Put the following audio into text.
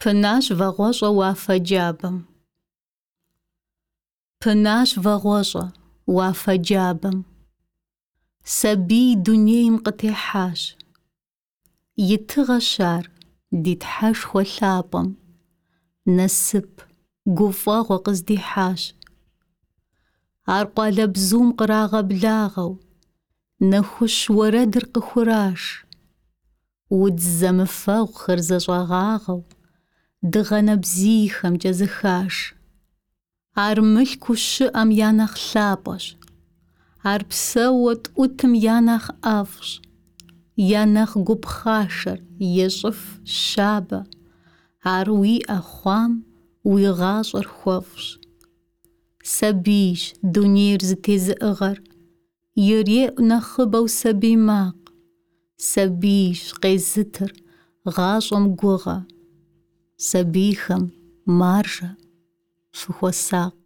Пынащ вагъуэщӏэ уафэ джабэм. Пынащ вагъуэщӏэ уафэ джабэм. Сабий дунейм къытехьащ. Итыгъэщ ар ди тхьэшхуэ лъапӏэм. Насып, гуфӏэгъуэ къыздихьащ. Ар къуалэбзум кърагъэблагъэу, нэхущ уэрэдыр къыхураш. Удз зэмыфэгъухэр зэщӏэгъагъэу, дыгъэ нэбзийхэмкӏэ зыхаш. Ар мылъку щыӏэм я нэхъ лъапӏэщ. Ар псэууэ тӏутым я нэхъ ӏэфӏщ. Я нэхъ гупхъашэр ещӏыф щабэ. Ар уиӏэ хъуам уи гъащӏэр хуэфӏщ. Сабийщ дунейр зытезыӏыгъэр. Иреӏу нэхъыбэу сабий макъ. Сабийщ къезытыр гъащӏэм гугъэ. Сабийхэм маржэ фыхуэсакъ.